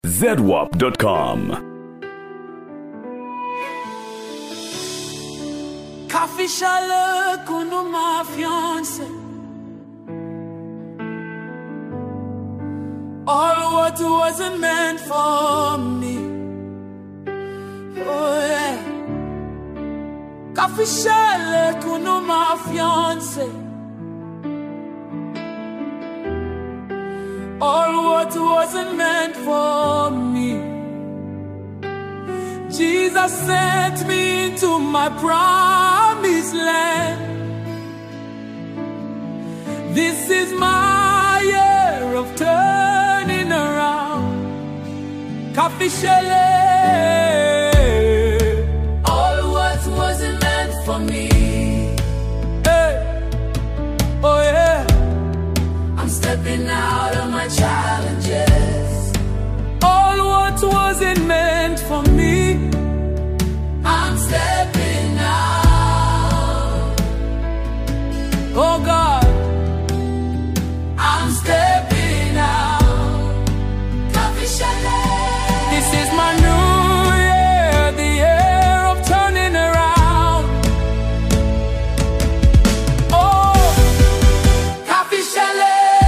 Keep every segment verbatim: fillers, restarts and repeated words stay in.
Z W A P dot com. Coffee chaleur con ma fiance. All what wasn't meant for me. Oh yeah. Coffee chaleur con ma fiance. All what wasn't meant for me. Jesus sent me into my promised land. This is my year of turning around. Coffee chalet. All what wasn't meant for me. Hey. Oh yeah. I'm stepping out of my challenges. All what wasn't meant for me, I'm stepping out. Oh God, I'm stepping out. Coffee chalet. This is my new year, the year of turning around. Oh, coffee chalet.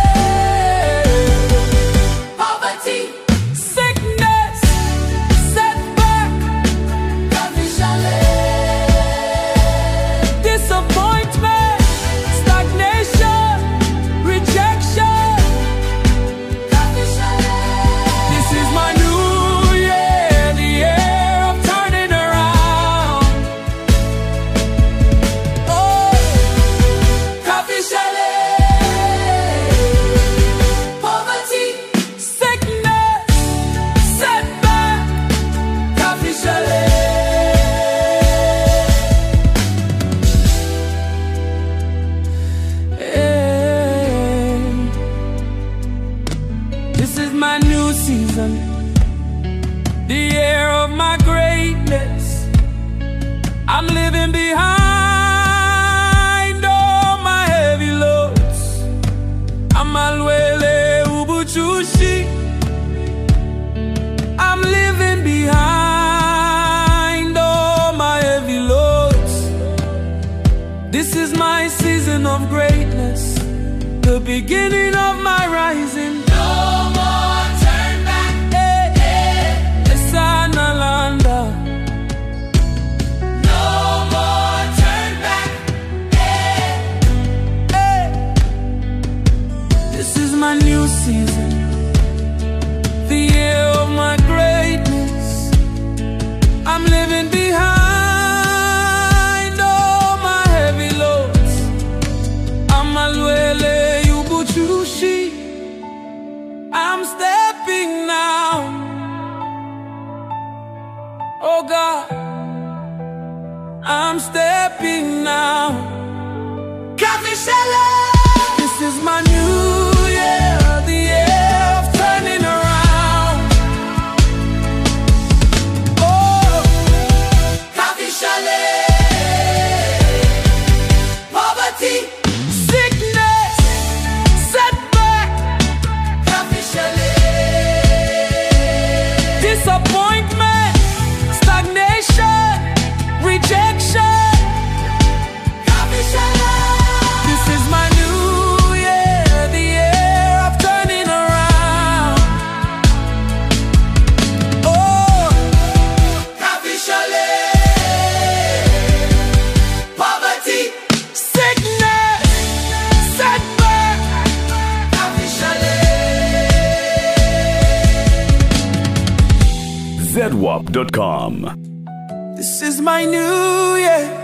This is my new season, the year of my greatness. I'm living behind all my heavy loads. I'm alwele ubuchushi. I'm living behind all my heavy loads. This is my season of greatness, the beginning of my rising. My new season, the year of my greatness. I'm living behind all my heavy loads. I'm alwele ubuchushi. I'm stepping now. Oh God, I'm stepping now. Coffee chalet. This is my new disappointment, stagnation, rejection. Coffee chalet. This is my new year, the year of turning around. Oh, coffee chalet. Poverty, sickness, setback. Coffee chalet. Z W A P dot com. This is my new year.